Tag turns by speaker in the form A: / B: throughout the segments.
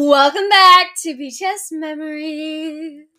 A: Welcome back to BTS Memories.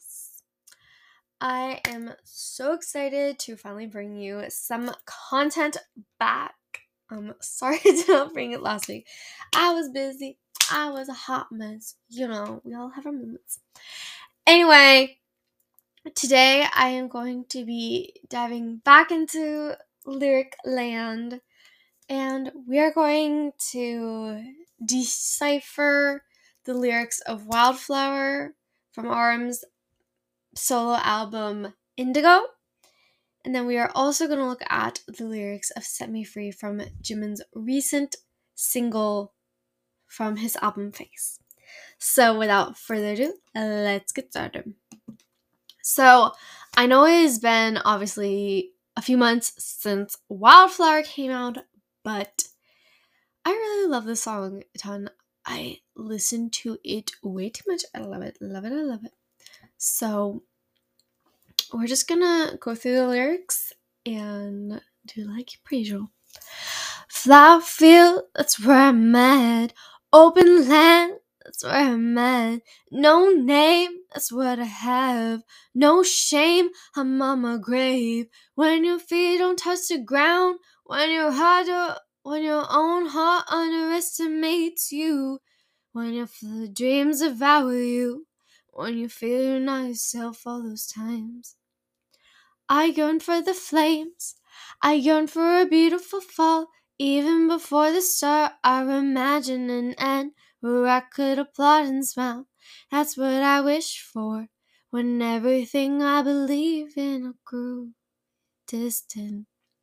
A: I am so excited to finally bring you some content back. Sorry I did not bring it last week. I was busy. I was a hot mess. You know, we all have our moments. Anyway, today I am going to be diving back into lyric land, and we are going to decipher the lyrics of Wildflower from RM's solo album Indigo. And then we are also going to look at the lyrics of Set Me Free from Jimin's recent single from his album Face. So without further ado, let's get started. So I know it has been obviously a few months since Wildflower came out, but I really love this song a ton. I listen to it way too much. I love it. So we're just gonna go through the lyrics and do like per usual. Flower field, that's where I'm at. Open land, that's where I'm at. No name, that's what I have. No shame, I'm on my grave. When your feet don't touch the ground, when your own heart underestimates you, when your dreams devour you, when you feel you're not yourself all those times. I yearn for the flames, I yearn for a beautiful fall. Even before the start, I imagine an end where I could applaud and smile. That's what I wish for when everything I believe in grew distant.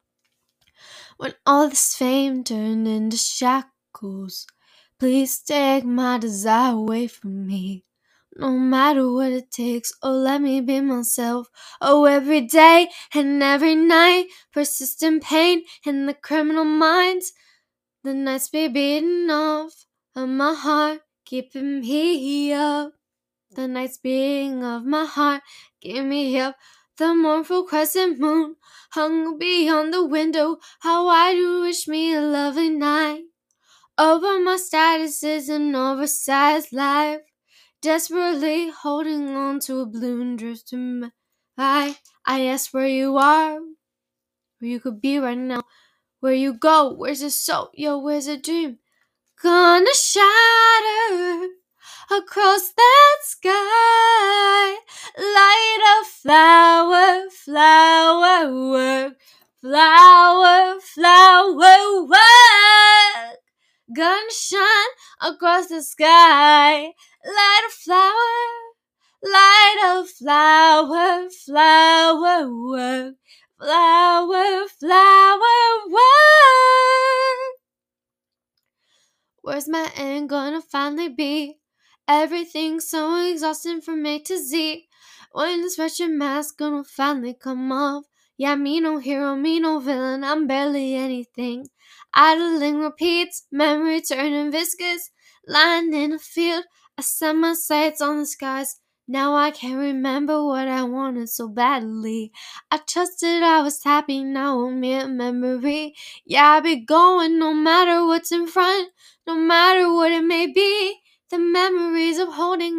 A: When all this fame turned into shackles, please take my desire away from me. No matter what it takes, oh let me be myself. Oh, every day and every night, persistent pain in the criminal minds. The nights be beating off of my heart, keeping me up. The nights beating of my heart, keep me up. The mournful crescent moon hung beyond the window. How I do wish me a lovely night. Over my status is an oversized life, desperately holding on to a balloon drifting by. I ask where you are, where you could be right now. Where you go, where's your soul, yo, where's a dream? Gonna shatter across that sky. Light a flower, flower work, flower, flower work. Gonna shine across the sky. Light a flower, light a flower, flower work, flower, flower work. Where's my end gonna finally be? Everything's so exhausting from A to Z. When this wretched mask gonna finally come off? Yeah, me no hero, me no villain, I'm barely anything. Idling repeats, memory turning viscous. Lying in a field, I set my sights on the skies. Now I can't remember what I wanted so badly. I trusted I was happy, now a mere memory. Yeah, I be going no matter what's in front. No matter what it may be, the memories of holding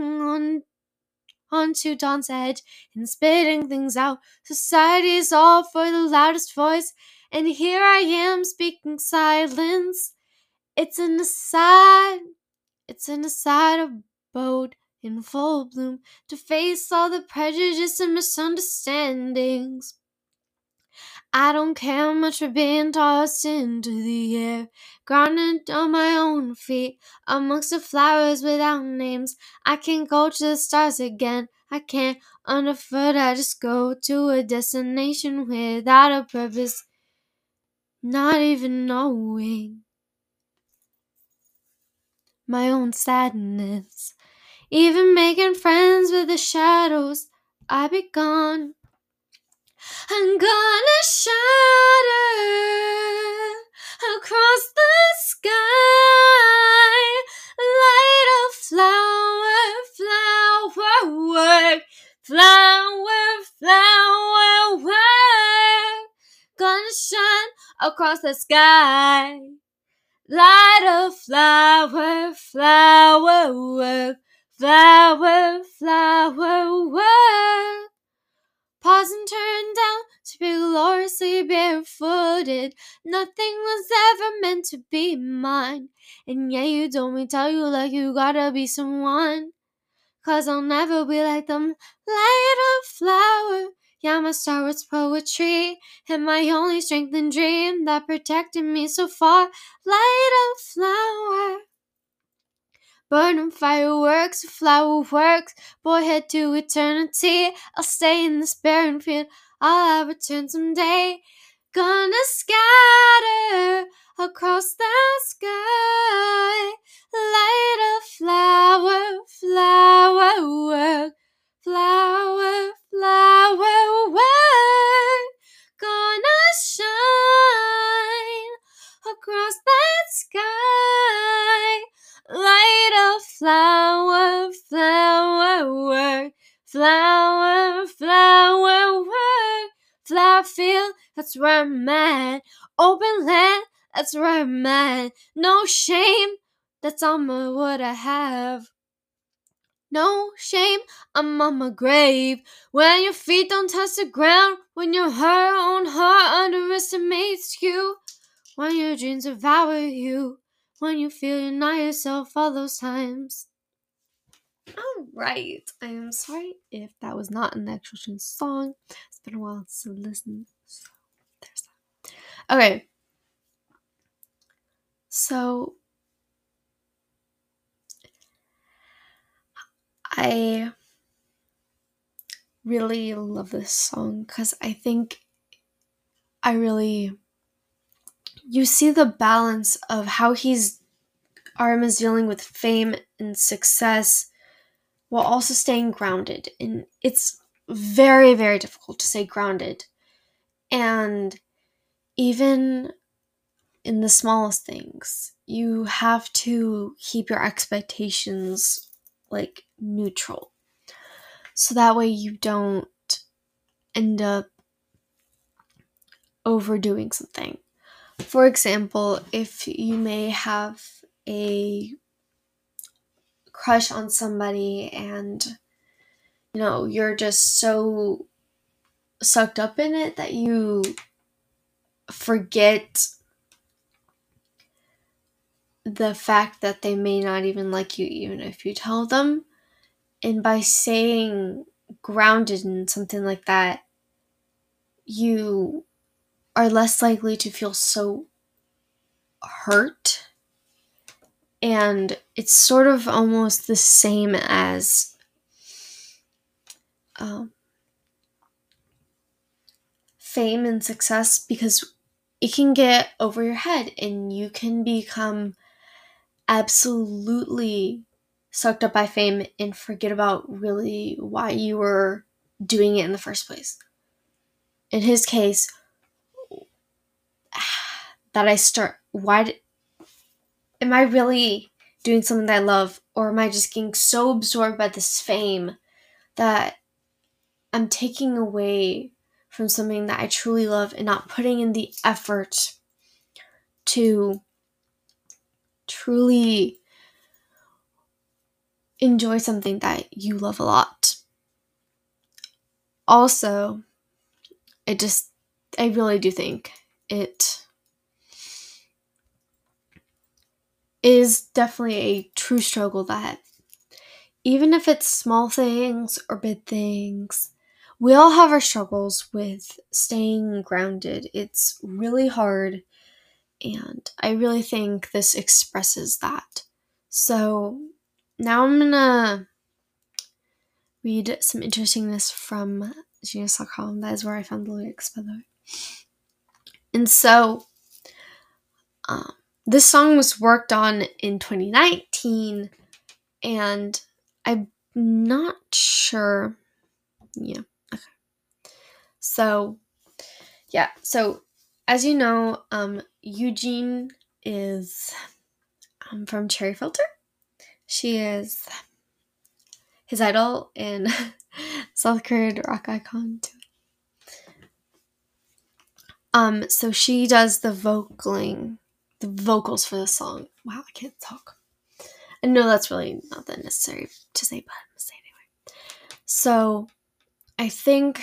A: on to dawn's edge and spitting things out. Society is all for the loudest voice, and here I am speaking silence. It's an aside abode in full bloom to face all the prejudice and misunderstandings. I don't care much for being tossed into the air, grounded on my own feet, amongst the flowers without names. I can't go to the stars again, I can't underfoot, I just go to a destination without a purpose, not even knowing my own sadness. Even making friends with the shadows, I be gone. I'm gonna shatter across the sky. Light a flower, flower work, flower, flower work. Gonna shine across the sky. Light a flower, flower work, flower, flower work. Pause and turn down to be gloriously barefooted. Nothing was ever meant to be mine. And yeah, you told me, tell you like you gotta be someone. 'Cause I'll never be like them. Light a flower. Yeah, my star was poetry. And my only strength and dream that protected me so far. Light a flower. Burning fireworks, flower works, boy, head to eternity. I'll stay in this barren field, I'll return someday. Gonna scatter across the sky. Light a flower, flower work, flower, flower work. Gonna shine across that sky. Light a flower, flower work, flower, flower work. Flower field, that's where I'm at. Open land, that's where I'm at. No shame, that's all my what I have. No shame, I'm on my grave. When your feet don't touch the ground, when your own heart underestimates you, when your dreams devour you, when you feel you're not yourself all those times. Alright, I am sorry if that was not an actual tune song. It's been a while since I listened, so there's that. Okay, so I really love this song because I think you see the balance of how RM is dealing with fame and success while also staying grounded. And it's very, very difficult to stay grounded. And even in the smallest things, you have to keep your expectations like neutral. So that way you don't end up overdoing something. For example, if you may have a crush on somebody and you're just so sucked up in it that you forget the fact that they may not even like you even if you tell them. And by staying grounded in something like that, you are less likely to feel so hurt. And it's sort of almost the same as fame and success, because it can get over your head and you can become absolutely sucked up by fame and forget about really why you were doing it in the first place. In his case, am I really doing something that I love, or am I just getting so absorbed by this fame that I'm taking away from something that I truly love and not putting in the effort to truly enjoy something that you love a lot. Also, I really do think it is definitely a true struggle that even if it's small things or big things, we all have our struggles with staying grounded. It's really hard, and I really think this expresses that. So now I'm gonna read some interestingness from genius.com. That is where I found the lyrics, by the way. And so, this song was worked on in 2019, and I'm not sure. Yeah, okay. So, yeah, so as you know, Eugene is from Cherry Filter. She is his idol and South Korean rock icon too. So she does the vocaling the vocals for the song. Wow, I can't talk. I know that's really not that necessary to say, but I'm gonna say it anyway. So I think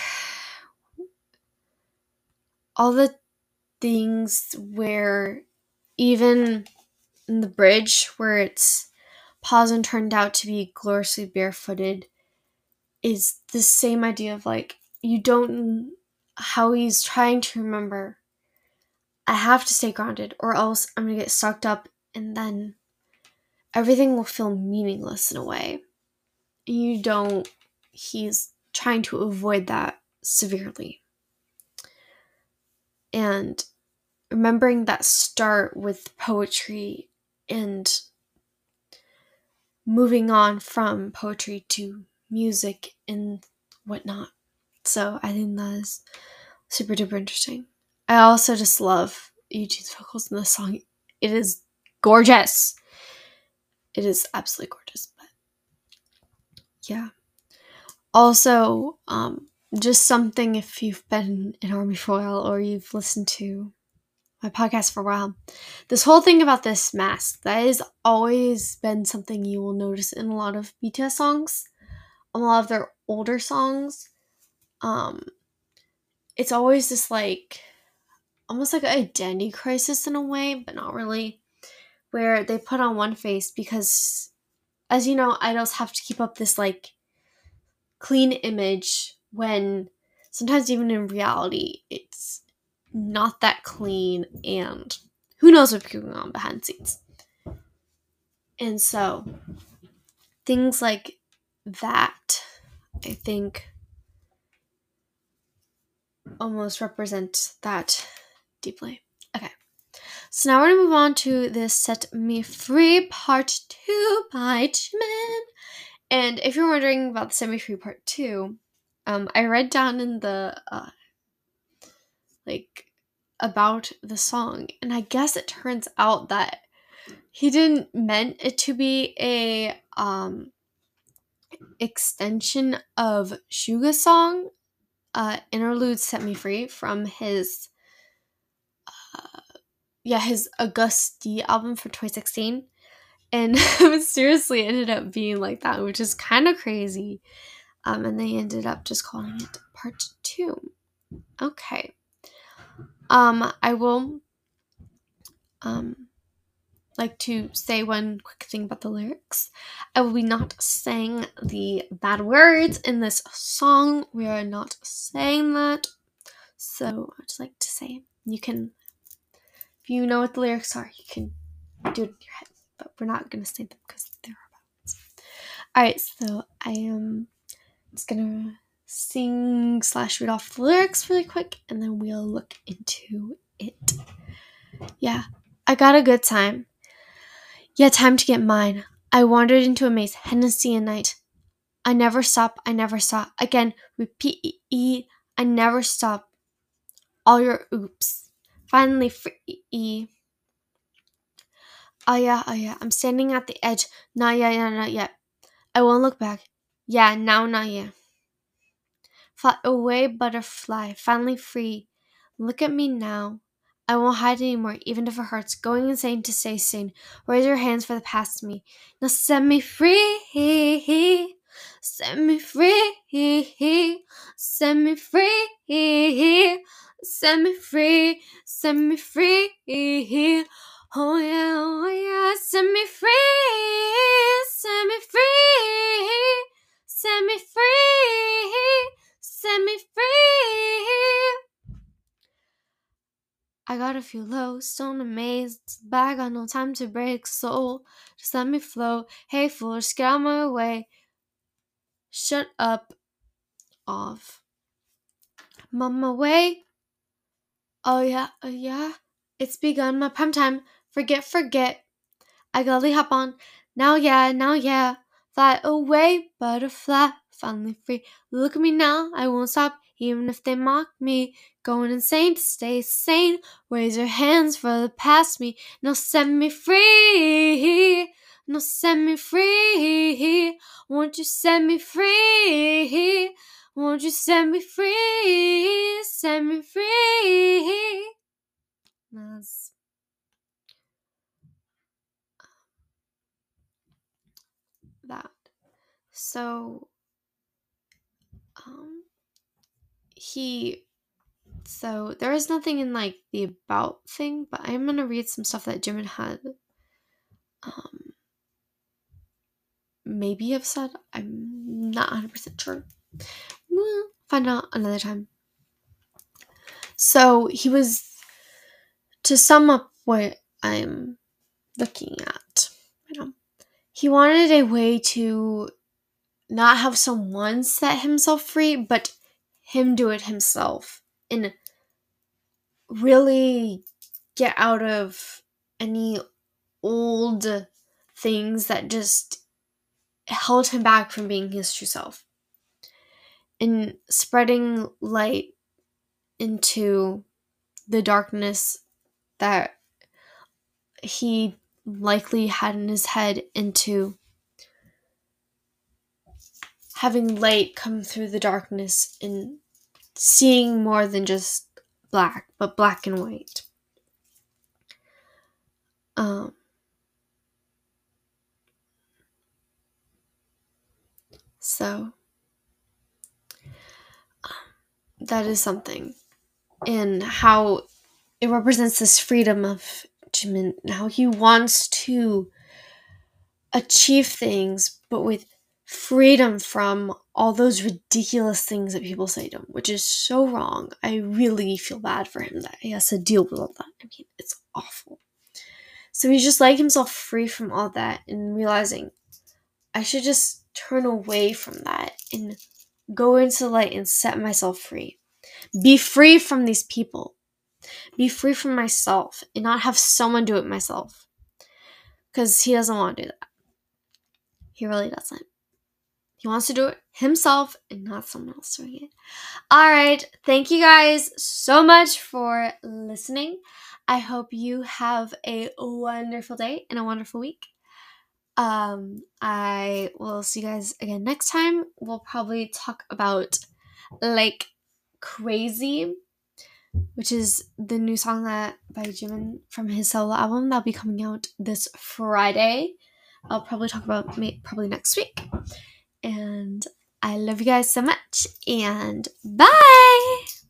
A: all the things where even in the bridge where it's paused and turned out to be gloriously barefooted is the same idea of like, you don't, how he's trying to remember, I have to stay grounded or else I'm gonna get sucked up and then everything will feel meaningless in a way. He's trying to avoid that severely. And remembering that start with poetry and moving on from poetry to music and whatnot. So I think that is super duper interesting. I also just love Eugene's vocals in this song. It is gorgeous. It is absolutely gorgeous. But yeah. Also, just something if you've been in Army for a while or you've listened to my podcast for a while, this whole thing about this mask, that has always been something you will notice in a lot of BTS songs, a lot of their older songs. It's always this like, almost like an identity crisis in a way, but not really, where they put on one face because, as you know, idols have to keep up this like clean image when sometimes even in reality it's not that clean and who knows what's going on behind the scenes. And so things like that, I think, almost represent that deeply. Okay, so now we're going to move on to this Set Me Free Part 2 by Jimin. And if you're wondering about the Set Me Free Part 2, I read down in the about the song, and I guess it turns out that he didn't meant it to be a extension of Suga's song, Interlude Set Me Free, from his his Auguste album for 2016, and mysteriously ended up being like that, which is kind of crazy. And they ended up just calling it Part 2. Okay. I will like to say one quick thing about the lyrics. I will be not saying the bad words in this song. We are not saying that. So I'd just like to say, you can, if you know what the lyrics are, you can do it in your head. But we're not going to say them because they're about us. Alright, so I am just going to sing / read off the lyrics really quick, and then we'll look into it. Yeah, I got a good time. Yeah, time to get mine. I wandered into a maze, Hennessy and night. I never stop, I never stop. Again, repeat, I never stop. All your oops. Finally free. Oh yeah, I'm standing at the edge. Not yet, not yet. I won't look back. Yeah, now, not yet. Fly away, butterfly, finally free. Look at me now. I won't hide anymore, even if it hurts. Going insane to stay sane. Raise your hands for the past me. Now set me free. Set me free. Set me free. Set me free. Set me free. Oh yeah. Set me free. Set me free. Set me free. Set me free. I got a few low, stone amazed, but I got no time to break soul. Just let me flow. Hey fool, just get out my way. Shut up. Off. I'm on my way. Oh yeah. It's begun my prime time. Forget. I gotta hop on. Now yeah. Fly away, butterfly, finally free. Look at me now, I won't stop, even if they mock me. Going insane to stay sane. Raise your hands for the past me. Now set me free. Now set me free. Won't you set me free? Won't you set me free? Set me free. That's So, so there is nothing in like the about thing, but I'm gonna read some stuff that Jimin had maybe have said. I'm not 100% sure. We'll find out another time. So he was, to sum up what I'm looking at, he wanted a way to not have someone set himself free, but him do it himself and really get out of any old things that just held him back from being his true self, and spreading light into the darkness that he likely had in his head, into having light come through the darkness and seeing more than just black, but black and white. So that is something, and how it represents this freedom of Jimin, how he wants to achieve things, but with freedom from all those ridiculous things that people say to him, which is so wrong. I really feel bad for him that he has to deal with all that. I mean, it's awful. So he's just letting himself free from all that and realizing, I should just turn away from that and go into the light and set myself free. Be free from these people. Be free from myself and not have someone do it myself. Because he doesn't want to do that. He really doesn't. He wants to do it himself and not someone else doing it. Alright, thank you guys so much for listening. I hope you have a wonderful day and a wonderful week. I will see you guys again next time. We'll probably talk about like Crazy, which is the new song that by Jimin from his solo album that'll be coming out this Friday. I'll probably talk about probably next week. And I love you guys so much, and bye!